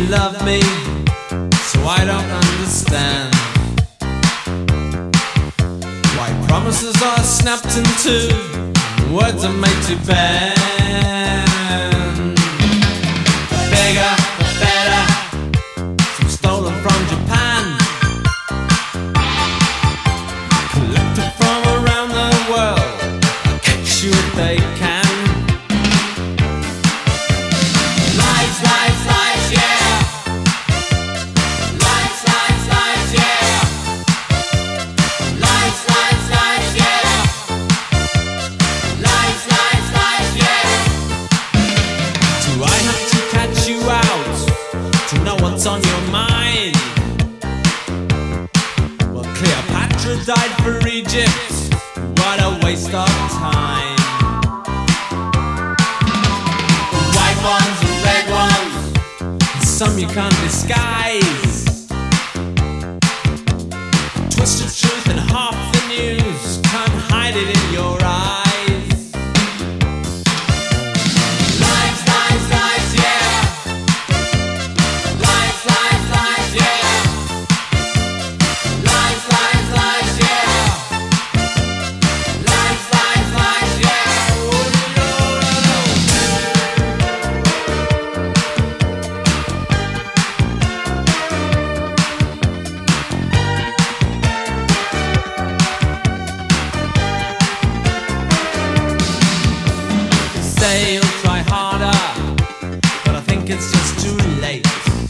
love me, so I don't understand why promises are snapped in two, words are made to bend. Bigger, better, some stolen from Japan, collected from around the world, catch you if they can. Lies, lies, lies, yeah. Lies, lies, lies, yeah. Lies, lies, lies, yeah. Lies, lies, lies, yeah. Do I have to catch you out to know what's on your mind? Well, Cleopatra died for Egypt. What a waste of time. White ones and red ones, and some you can't disguise. Twisted truth and half the news, can't hide it in your eyes. Lies, lies, lies, yeah. Lies, lies, lies, yeah. Lies, lies, lies, yeah. Lies, lies, lies, yeah. Oh, no, no, no. Say you'll try harder, but I think it's just too late.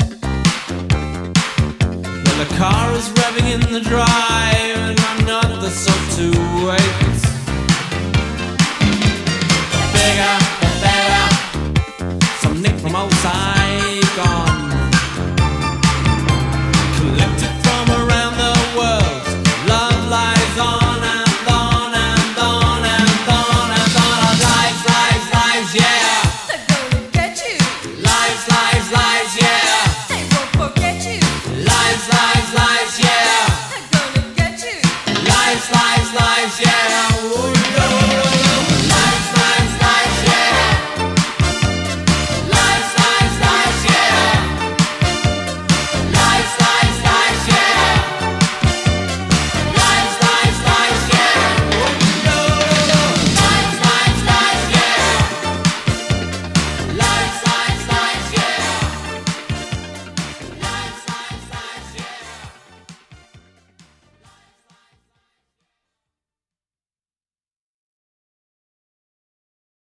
Well, the car is revving in the drive, and I'm not the sort to wait. Bigger, better, some nick from outside.